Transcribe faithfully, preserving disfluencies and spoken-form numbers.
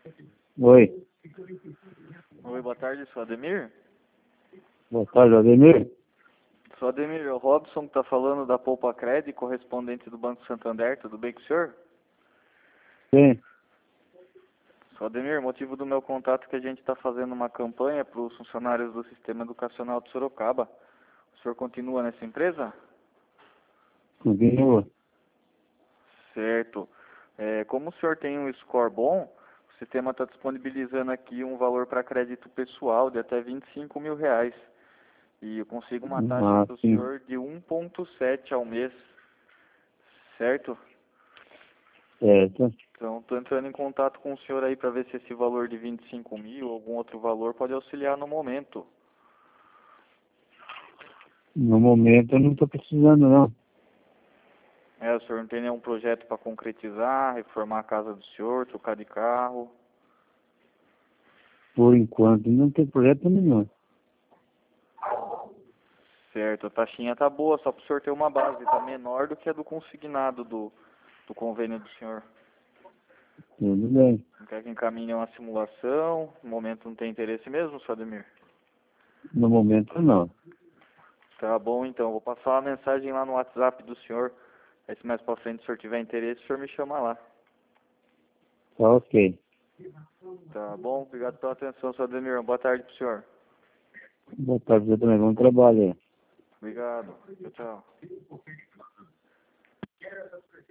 Oi. Oi, boa tarde, sou Ademir. Boa tarde, Ademir. Sou Ademir, é o Robson que está falando da Poupa Cred, correspondente do Banco Santander, tudo bem com o senhor? Sim. Sou Ademir, motivo do meu contato é que a gente está fazendo uma campanha para os funcionários do Sistema Educacional de Sorocaba. O senhor continua nessa empresa? Continua. Certo. É, como o senhor tem um score bom, o sistema está disponibilizando aqui um valor para crédito pessoal de até vinte e cinco mil reais. E eu consigo uma taxa Ah, para o sim. senhor de um vírgula sete ao mês, certo? Certo. Então, estou entrando em contato com o senhor aí para ver se esse valor de vinte e cinco mil ou algum outro valor pode auxiliar no momento. No momento eu não estou precisando, não. É, o senhor não tem nenhum projeto para concretizar, reformar a casa do senhor, trocar de carro? Por enquanto não tem projeto nenhum. Certo, a taxinha tá boa, só para o senhor ter uma base, tá menor do que a do consignado do, do convênio do senhor. Tudo bem. Não quer que encaminhe uma simulação? No momento não tem interesse mesmo, senhor Ademir? No momento não. Tá bom, então. Vou passar uma mensagem lá no WhatsApp do senhor. Aí se mais pra frente o senhor tiver interesse, o senhor me chama lá. Tá ok. Tá bom? Obrigado pela atenção, senhor Ademir. Boa tarde pro senhor. Boa tarde, você também. Bom trabalho aí. Obrigado. Tchau, tchau.